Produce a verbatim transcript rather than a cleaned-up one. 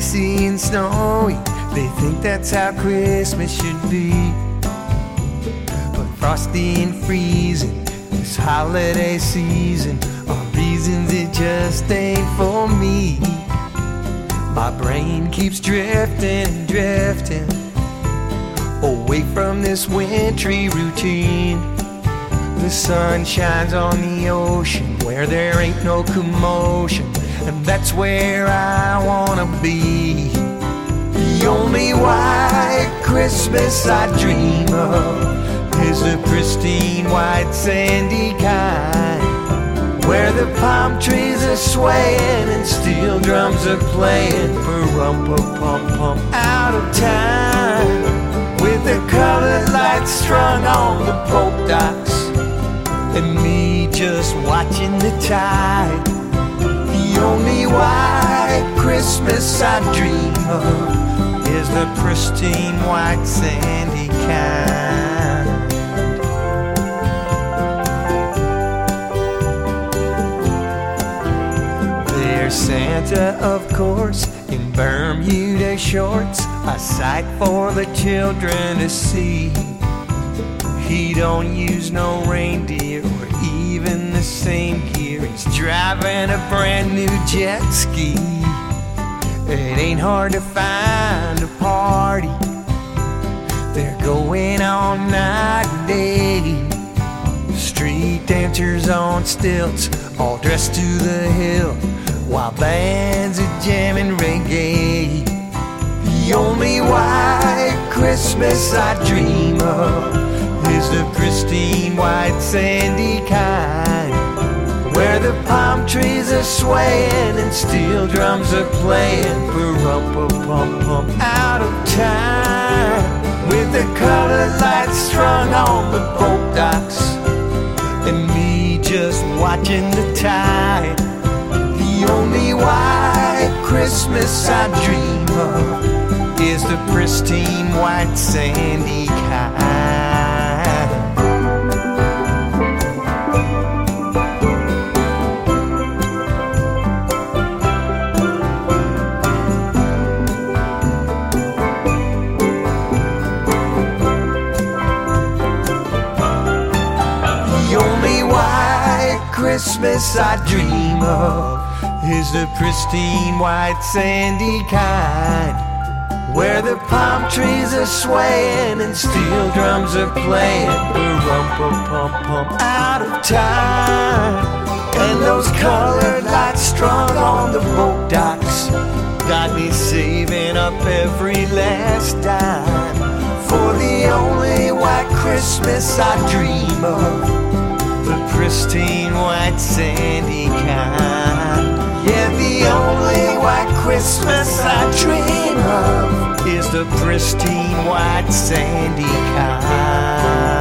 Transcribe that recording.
icy and snowy. They think that's how Christmas should be. But frosty and freezing this holiday season are reasons it just ain't for me. My brain keeps drifting and drifting away from this wintry routine. The sun shines on the ocean where there ain't no commotion, and that's where I wanna be. The only white Christmas I dream of is the pristine white sandy kind, where the palm trees are swaying and steel drums are playing for rum-pa-pum-pum out of time, with the colored lights strung on the boat docks and me just watching the tide. The only white Christmas I dream of is the pristine white sandy kind. There's Santa, of course, in Bermuda shorts, a sight for the children to see. He don't use no reindeer or even the same gear. He's driving a brand new jet ski. It ain't hard to find a party. They're going all night and day. Street dancers on stilts, all dressed to the hill, while bands are jamming reggae. The only white Christmas I dream of is the pristine white sandy kind, where the palm trees are swaying and steel drums are playing for rum-pa-pum-pum out of time, with the colored lights strung on the boat docks and me just watching the tide. The only white Christmas I dream of is the pristine white sandy kind. Christmas I dream of is the pristine white sandy kind, where the palm trees are swaying and steel drums are playing for rum-pa-pum-pum out of time, and those colored lights strung on the boat docks got me saving up every last dime for the only white Christmas I dream of, the pristine white sandy kind. Yeah, the only white Christmas I dream of is the pristine white sandy kind.